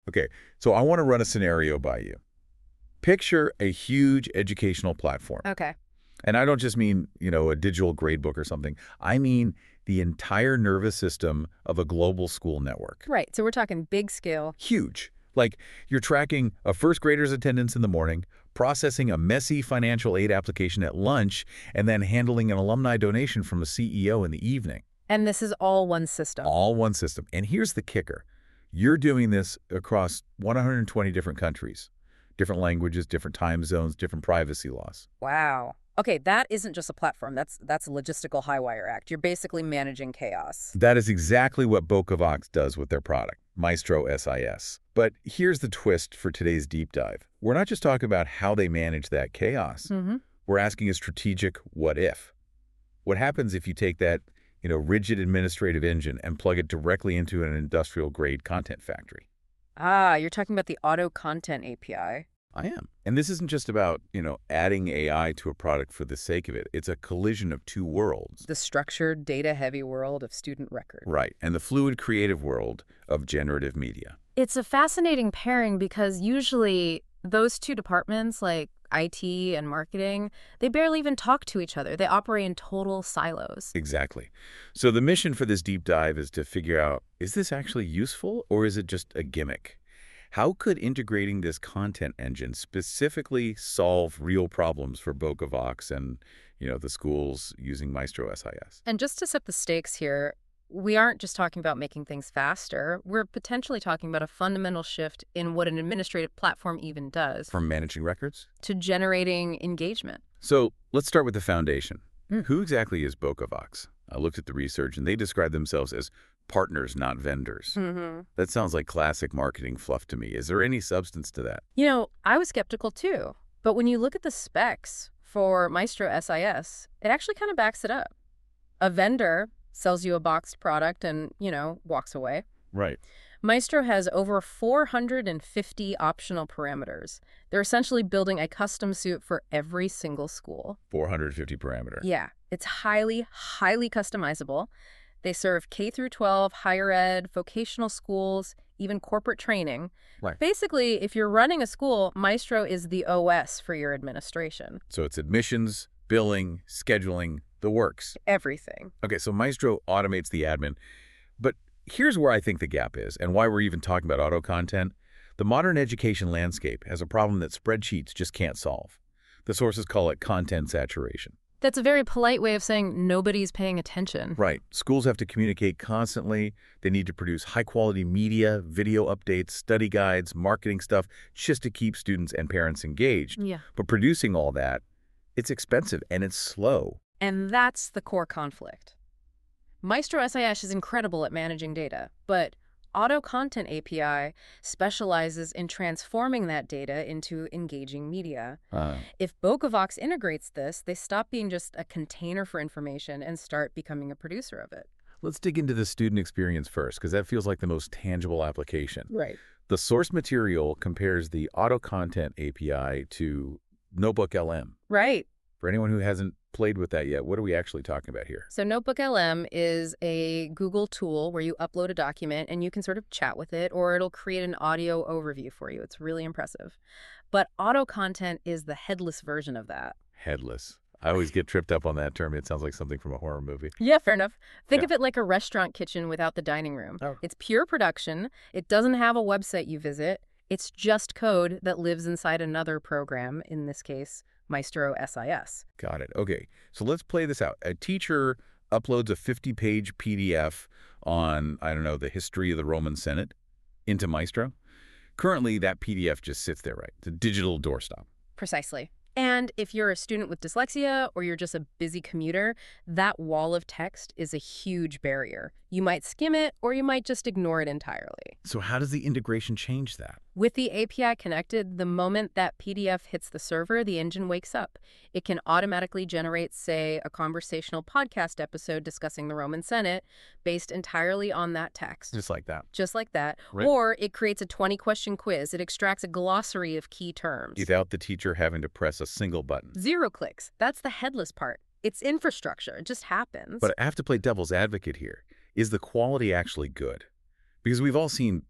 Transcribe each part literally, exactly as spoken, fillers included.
Okay, so I want to run a scenario by you. Picture a huge educational platform. Okay. And I don't just mean, you know, a digital gradebook or something. I mean the entire nervous system of a global school network. Right. So we're talking big scale. Huge. Like you're tracking a first grader's attendance in the morning, processing a messy financial aid application at lunch, and then handling an alumni donation from a C E O in the evening. And this is all one system. All one system. And here's the kicker. You're doing this across one hundred twenty different countries, different languages, different time zones, different privacy laws. Wow. Okay, that isn't just a platform. That's that's a logistical high-wire act. You're basically managing chaos. That is exactly what Bokovox does with their product, Maestro S I S. But here's the twist for today's deep dive. We're not just talking about how they manage that chaos. Mm-hmm. We're asking a strategic what if. What happens if you take that, you know, rigid administrative engine and plug it directly into an industrial-grade content factory? Ah, you're talking about the auto content A P I. I am. And this isn't just about, you know, adding A I to a product for the sake of it. It's a collision of two worlds. The structured, data-heavy world of student record. Right. And the fluid creative world of generative media. It's a fascinating pairing because usually those two departments, like I T and marketing, they barely even talk to each other. They operate in total silos. Exactly. So the mission for this deep dive is to figure out, is this actually useful or is it just a gimmick? How could integrating this content engine specifically solve real problems for Bokovox and, you know, the schools using Maestro S I S? And just to set the stakes here, we aren't just talking about making things faster. We're potentially talking about a fundamental shift in what an administrative platform even does. From managing records to generating engagement. So let's start with the foundation. Mm. Who exactly is Bokovox? I looked at the research and they describe themselves as partners, not vendors. Mm-hmm. That sounds like classic marketing fluff to me. Is there any substance to that? You know, I was skeptical too. But when you look at the specs for Maestro S I S, it actually kind of backs it up. A vendor sells you a boxed product and, you know, walks away. Right. Maestro has over four hundred fifty optional parameters. They're essentially building a custom suit for every single school. four hundred fifty parameter. Yeah, it's highly, highly customizable. They serve K through twelve, higher ed, vocational schools, even corporate training. Right. Basically, if you're running a school, Maestro is the O S for your administration. So it's admissions, billing, scheduling, the works. Everything. Okay, so Maestro automates the admin. But here's where I think the gap is and why we're even talking about auto content. The modern education landscape has a problem that spreadsheets just can't solve. The sources call it content saturation. That's a very polite way of saying nobody's paying attention. Right. Schools have to communicate constantly. They need to produce high-quality media, video updates, study guides, marketing stuff, just to keep students and parents engaged. Yeah. But producing all that, it's expensive and it's slow. And that's the core conflict. Maestro S I S is incredible at managing data, but Auto Content A P I specializes in transforming that data into engaging media. Uh, If Bokovox integrates this, they stop being just a container for information and start becoming a producer of it. let's dig into the student experience first, because that feels like the most tangible application. Right. The source material compares the Auto Content A P I to Notebook L M. Right. For anyone who hasn't played with that yet, what are we actually talking about here? So Notebook L M is a Google tool where you upload a document and you can sort of chat with it, or it'll create an audio overview for you. It's really impressive. But Auto Content is the headless version of that. Headless. I always get tripped up on that term. It sounds like something from a horror movie. Yeah, fair enough. Think Yeah. of it like a restaurant kitchen without the dining room. Oh. It's pure production. It doesn't have a website you visit. It's just code that lives inside another program, in this case, Maestro S I S. Got it. Okay, so let's play this out. A teacher uploads a fifty-page P D F on, I don't know, the history of the Roman Senate into Maestro. Currently, that P D F just sits there, right? It's a digital doorstop. Precisely. And if you're a student with dyslexia or you're just a busy commuter, that wall of text is a huge barrier. You might skim it or you might just ignore it entirely. So how does the integration change that? With the A P I connected, the moment that P D F hits the server, the engine wakes up. It can automatically generate, say, a conversational podcast episode discussing the Roman Senate based entirely on that text. Just like that. Just like that. Right. Or it creates a twenty-question quiz. It extracts a glossary of key terms. Without the teacher having to press a single button. Zero clicks. That's the headless part. It's infrastructure. It just happens. But I have to play devil's advocate here. Is the quality actually good? Because we've all seen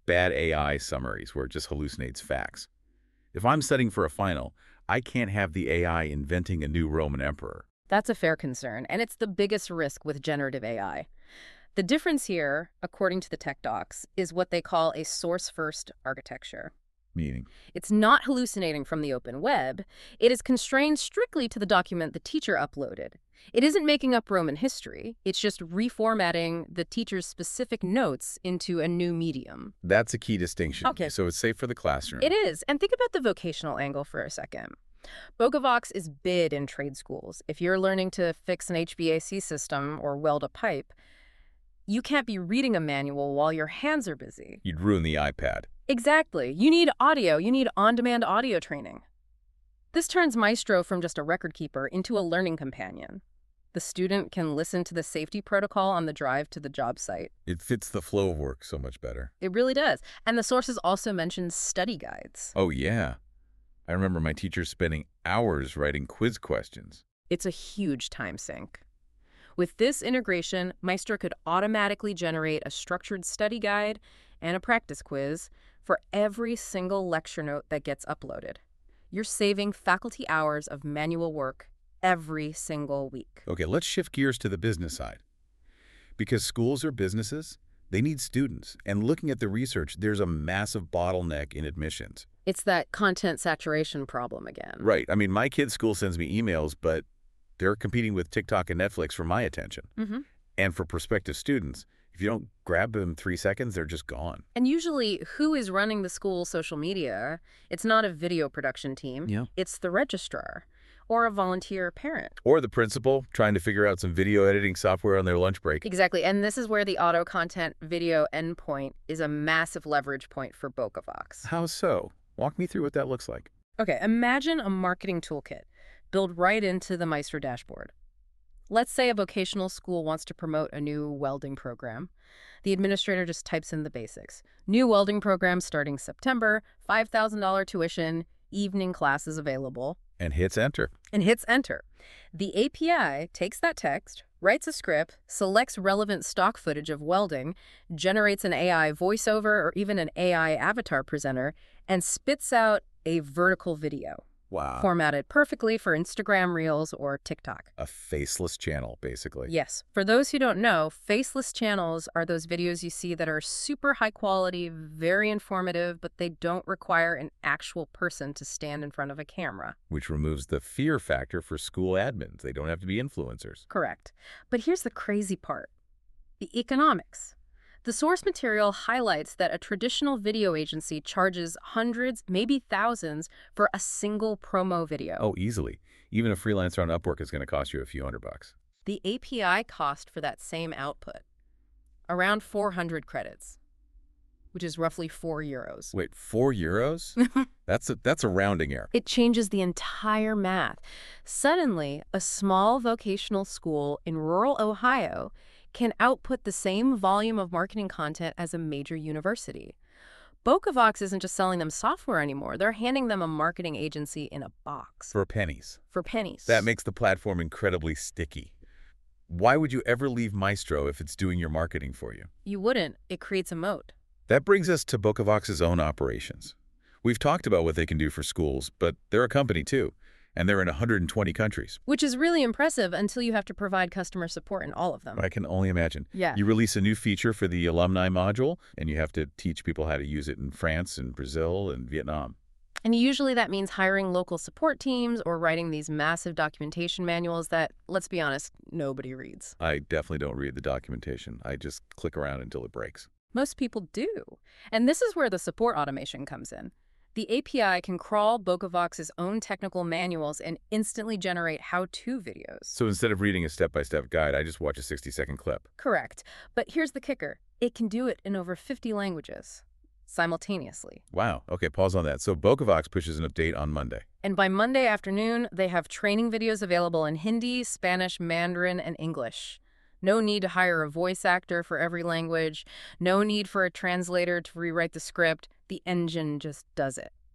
bad A I summaries where it just hallucinates facts. If I'm studying for a final, I can't have the A I inventing a new Roman emperor. That's a fair concern, and it's the biggest risk with generative A I. The difference here, according to the tech docs, is what they call a source-first architecture. Meaning? It's not hallucinating from the open web. It is constrained strictly to the document the teacher uploaded. It isn't making up Roman history. It's just reformatting the teacher's specific notes into a new medium. That's a key distinction. Okay. So it's safe for the classroom. It is. And think about the vocational angle for a second. Bokavox is bid in trade schools. If you're learning to fix an H V A C system or weld a pipe, you can't be reading a manual while your hands are busy. You'd ruin the iPad. Exactly. You need audio. You need on-demand audio training. This turns Maestro from just a record keeper into a learning companion. The student can listen to the safety protocol on the drive to the job site. It fits the flow of work so much better. It really does. And the sources also mention study guides. Oh, yeah. I remember my teacher spending hours writing quiz questions. It's a huge time sink. With this integration, Maestro could automatically generate a structured study guide and a practice quiz for every single lecture note that gets uploaded. You're saving faculty hours of manual work every single week. Okay, let's shift gears to the business side. Because schools are businesses, they need students. And looking at the research, there's a massive bottleneck in admissions. It's that content saturation problem again. Right. I mean, my kid's school sends me emails, but they're competing with TikTok and Netflix for my attention. Mm-hmm. And for prospective students, if you don't grab them three seconds, they're just gone. And usually, who is running the school social media? It's not a video production team. Yeah. It's the registrar or a volunteer parent. Or the principal trying to figure out some video editing software on their lunch break. Exactly. And this is where the auto content video endpoint is a massive leverage point for Bokavox. How so? Walk me through what that looks like. Okay, imagine a marketing toolkit built right into the Maestro dashboard. Let's say a vocational school wants to promote a new welding program. The administrator just types in the basics. New welding program starting September, five thousand dollars tuition, evening classes available. And hits enter. And hits enter. The A P I takes that text, writes a script, selects relevant stock footage of welding, generates an A I voiceover or even an A I avatar presenter, and spits out a vertical video. Wow. Formatted perfectly for Instagram Reels or TikTok. A faceless channel, basically. Yes. For those who don't know, faceless channels are those videos you see that are super high quality, very informative, but they don't require an actual person to stand in front of a camera. Which removes the fear factor for school admins. They don't have to be influencers. Correct. But here's the crazy part. The economics. The source material highlights that a traditional video agency charges hundreds, maybe thousands, for a single promo video. Oh, easily. Even a freelancer on Upwork is going to cost you a few hundred bucks. The A P I cost for that same output, around four hundred credits, which is roughly four euros. Wait, four euros? that's a, that's a rounding error. It changes the entire math. Suddenly, a small vocational school in rural Ohio can output the same volume of marketing content as a major university. Bokavox isn't just selling them software anymore. They're handing them a marketing agency in a box. For pennies. For pennies. That makes the platform incredibly sticky. Why would you ever leave Maestro if it's doing your marketing for you? You wouldn't. It creates a moat. That brings us to Bokavox's own operations. We've talked about what they can do for schools, but they're a company too. And they're in one hundred twenty countries. Which is really impressive until you have to provide customer support in all of them. I can only imagine. Yeah. You release a new feature for the alumni module, and you have to teach people how to use it in France and Brazil and Vietnam. And usually that means hiring local support teams or writing these massive documentation manuals that, let's be honest, nobody reads. I definitely don't read the documentation. I just click around until it breaks. Most people do. And this is where the support automation comes in. The A P I can crawl Bokavox's own technical manuals and instantly generate how-to videos. So instead of reading a step-by-step guide, I just watch a sixty-second clip. Correct. But here's the kicker. It can do it in over fifty languages simultaneously. Wow. Okay, pause on that. So Bokavox pushes an update on Monday. And by Monday afternoon, they have training videos available in Hindi, Spanish, Mandarin, and English. No need to hire a voice actor for every language. No need for a translator to rewrite the script. The engine just does it.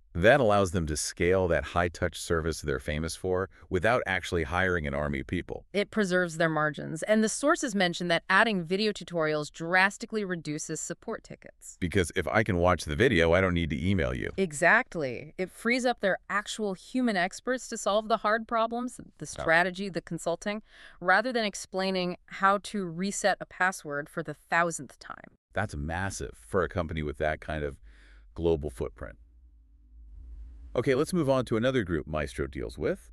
That allows them to scale that high-touch service they're famous for without actually hiring an army of people. It preserves their margins, and the sources mention that adding video tutorials drastically reduces support tickets. Because if I can watch the video, I don't need to email you. Exactly. It frees up their actual human experts to solve the hard problems, the strategy, the consulting, rather than explaining how to reset a password for the thousandth time. That's massive for a company with that kind of global footprint. Okay, let's move on to another group Maestro deals with: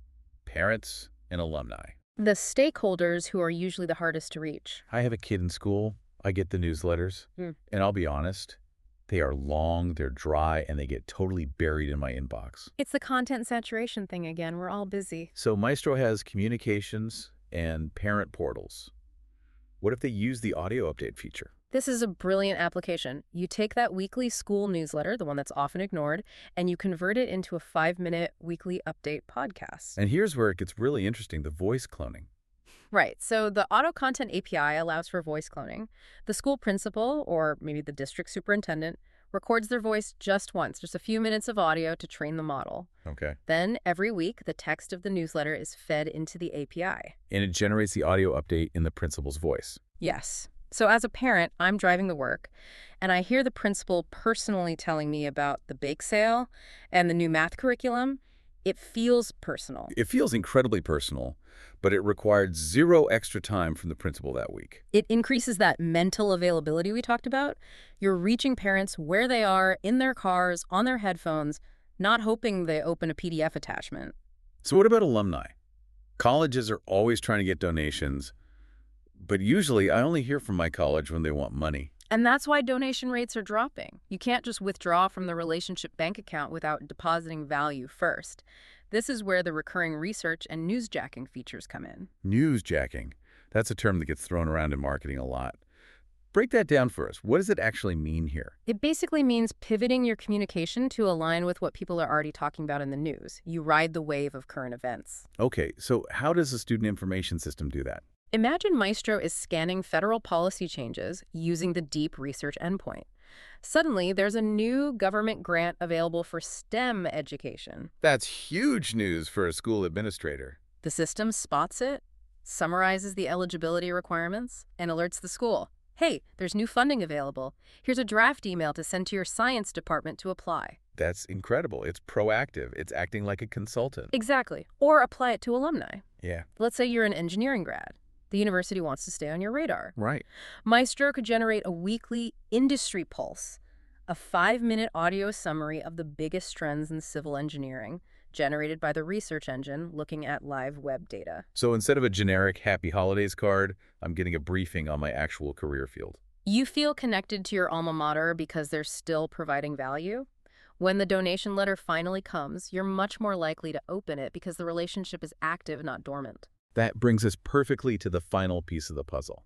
parents and alumni. The stakeholders who are usually the hardest to reach. I have a kid in school. I get the newsletters. Hmm. And I'll be honest, they are long, they're dry, and they get totally buried in my inbox. It's the content saturation thing again. We're all busy. So Maestro has communications and parent portals. What if they use the audio update feature? This is a brilliant application. You take that weekly school newsletter, the one that's often ignored, and you convert it into a five-minute weekly update podcast. And here's where it gets really interesting, the voice cloning. Right. So the Auto Content A P I allows for voice cloning. The school principal, or maybe the district superintendent, records their voice just once, just a few minutes of audio to train the model. Okay. Then, every week, the text of the newsletter is fed into the A P I. And it generates the audio update in the principal's voice. Yes. So as a parent, I'm driving to work, and I hear the principal personally telling me about the bake sale and the new math curriculum. It feels personal. It feels incredibly personal, but it required zero extra time from the principal that week. It increases that mental availability we talked about. You're reaching parents where they are, in their cars, on their headphones, not hoping they open a P D F attachment. So what about alumni? Colleges are always trying to get donations, but usually I only hear from my college when they want money. And that's why donation rates are dropping. You can't just withdraw from the relationship bank account without depositing value first. This is where the recurring research and newsjacking features come in. Newsjacking. That's a term that gets thrown around in marketing a lot. Break that down for us. What does it actually mean here? It basically means pivoting your communication to align with what people are already talking about in the news. You ride the wave of current events. Okay, so how does the student information system do that? Imagine Maestro is scanning federal policy changes using the deep research endpoint. Suddenly, there's a new government grant available for STEM education. That's huge news for a school administrator. The system spots it, summarizes the eligibility requirements, and alerts the school. Hey, there's new funding available. Here's a draft email to send to your science department to apply. That's incredible. It's proactive. It's acting like a consultant. Exactly. Or apply it to alumni. Yeah. Let's say you're an engineering grad. The university wants to stay on your radar. Right. Maestro could generate a weekly industry pulse, a five-minute audio summary of the biggest trends in civil engineering, generated by the research engine looking at live web data. So instead of a generic Happy Holidays card, I'm getting a briefing on my actual career field. You feel connected to your alma mater because they're still providing value. When the donation letter finally comes, you're much more likely to open it because the relationship is active, not dormant. That brings us perfectly to the final piece of the puzzle.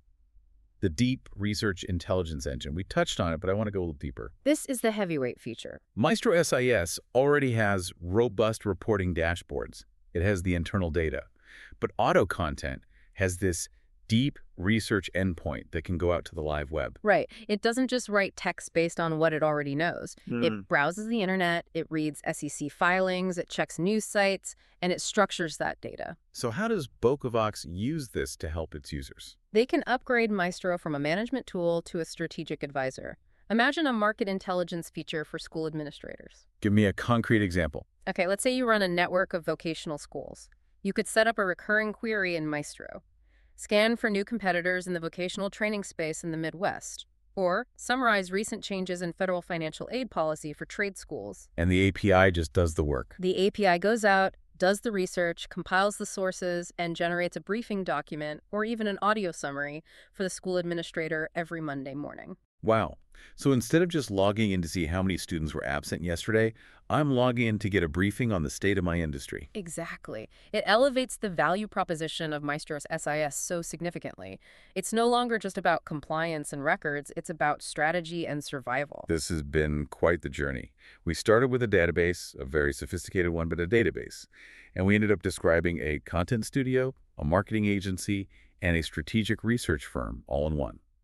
The Deep Research Intelligence Engine. We touched on it, but I want to go a little deeper. This is the heavyweight feature. Maestro S I S already has robust reporting dashboards. It has the internal data. But Auto Content has this deep research endpoint that can go out to the live web. Right. It doesn't just write text based on what it already knows. Mm. It browses the internet, it reads S E C filings, it checks news sites, and it structures that data. So how does Bokovox use this to help its users? They can upgrade Maestro from a management tool to a strategic advisor. Imagine a market intelligence feature for school administrators. Give me a concrete example. Okay, let's say you run a network of vocational schools. You could set up a recurring query in Maestro. Scan for new competitors in the vocational training space in the Midwest, or summarize recent changes in federal financial aid policy for trade schools. And the A P I just does the work. The A P I goes out, does the research, compiles the sources, and generates a briefing document or even an audio summary for the school administrator every Monday morning. Wow. So instead of just logging in to see how many students were absent yesterday, I'm logging in to get a briefing on the state of my industry. Exactly. It elevates the value proposition of Maestro's S I S so significantly. It's no longer just about compliance and records, it's about strategy and survival. This has been quite the journey. We started with a database, a very sophisticated one, but a database. And we ended up describing a content studio, a marketing agency, and a strategic research firm all in one.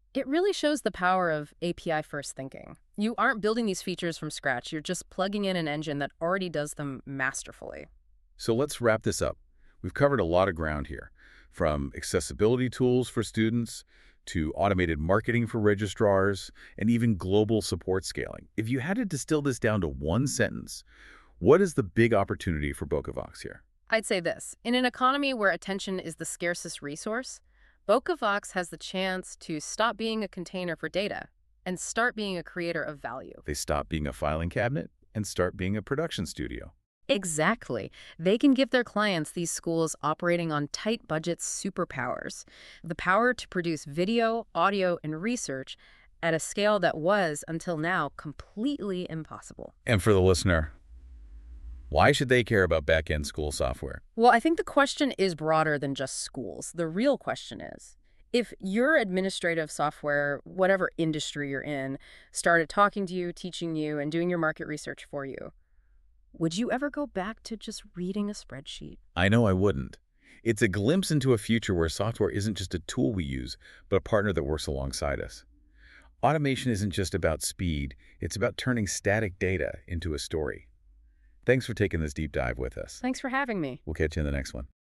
It really shows the power of A P I-first thinking. You aren't building these features from scratch. You're just plugging in an engine that already does them masterfully. So let's wrap this up. We've covered a lot of ground here, from accessibility tools for students to automated marketing for registrars and even global support scaling. If you had to distill this down to one sentence, what is the big opportunity for Vocavox here? I'd say this. In an economy where attention is the scarcest resource, Vocavox has the chance to stop being a container for data and start being a creator of value. They stop being a filing cabinet and start being a production studio. Exactly. They can give their clients, these schools operating on tight budgets, superpowers. The power to produce video, audio, and research at a scale that was, until now, completely impossible. And for the listener, why should they care about back-end school software? Well, I think the question is broader than just schools. The real question is, if your administrative software, whatever industry you're in, started talking to you, teaching you, and doing your market research for you, would you ever go back to just reading a spreadsheet? I know I wouldn't. It's a glimpse into a future where software isn't just a tool we use, but a partner that works alongside us. Automation isn't just about speed, it's about turning static data into a story. Thanks for taking this deep dive with us. Thanks for having me. We'll catch you in the next one.